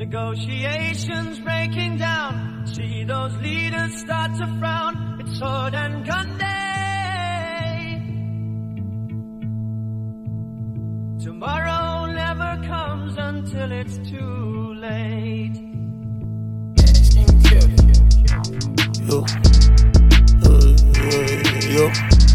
Negotiations breaking down. See those leaders start to frown. It's sword and gun day. Tomorrow never comes until it's too late. Yo.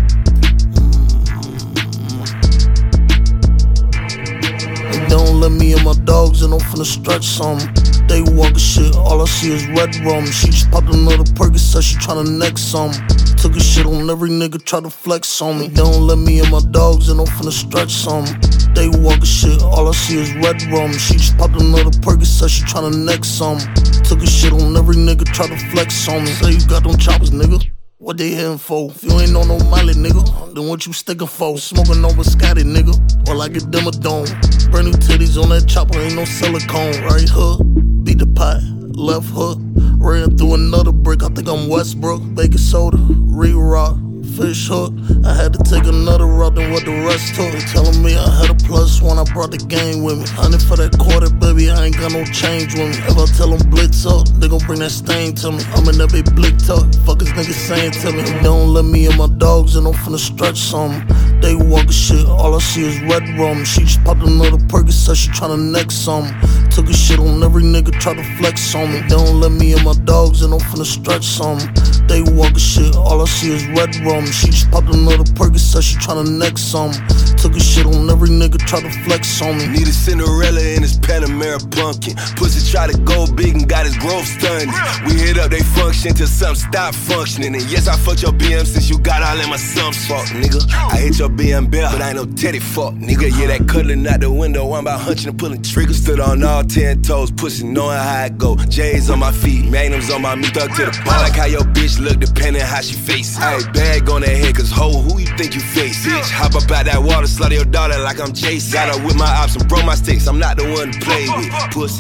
They don't let me and my dogs in, I'm finna stretch some. They walking shit, all I see is red rum. She just popped another Perky, said she tryna neck some. Took a shit on every nigga, try to flex on me. They don't let me and my dogs in, I'm finna stretch some. They walking shit, all I see is red rum. She just popped another Perky, said she tryna neck some. Took a shit on every nigga, try to flex on me. Say you got them choppers, nigga. What they hitting for? If you ain't on no Miley, nigga, then what you sticking for? Smoking on Biscotti, nigga, or I get them a dome. Brand new titties on that chopper, ain't no silicone. Right hook, beat the pot, left hook. Ran through another brick, I think I'm Westbrook. Baking soda, re-rock, fish hook. I had to take another route than what the rest took. They telling me I had a +1, I brought the game with me. 100 for that quarter, baby, I ain't got no change with me. If I tell them blitz up, they gon' bring that stain to me. I'm in that big blicked up, fuck is niggas saying to me. They don't let me and my dogs in, I'm finna stretch some. They walking shit, all I see is red rum. She just popped another Perky, said she tryna neck some. Took a shit on every nigga, try to flex on me. They don't let me and my dogs in, I'm finna stretch some. They walking shit, all I see is red rum. She just popped another Perky, said she tryna neck some. Took a shit on every nigga, try to flex on me. Need a Cinderella in his Panamera pumpkin. Pussy try to go big and got his growth stunning. We hit up they function till something stop functioning. And yes, I fucked your BM since you got all them assumptions. Fuck, nigga, I hit your BM bell, but I ain't no teddy fuck, nigga. Yeah, that cuddling out the window, I'm about hunching and pulling triggers. Stood on all 10 toes, pushing, knowing how I go. J's on my feet, magnums on my meat, stuck to the bone. I like how your bitch look, depending how she face. Hey, bag on that head, cause ho, who you think you face? Bitch, hop up out that water, slaughter your daughter like I'm Jason. Got her with my ops and broke my sticks, I'm not the one to play with, pussy.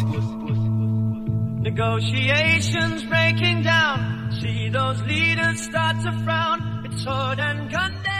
Negotiations breaking down. See those leaders start to frown. It's sword and gun day.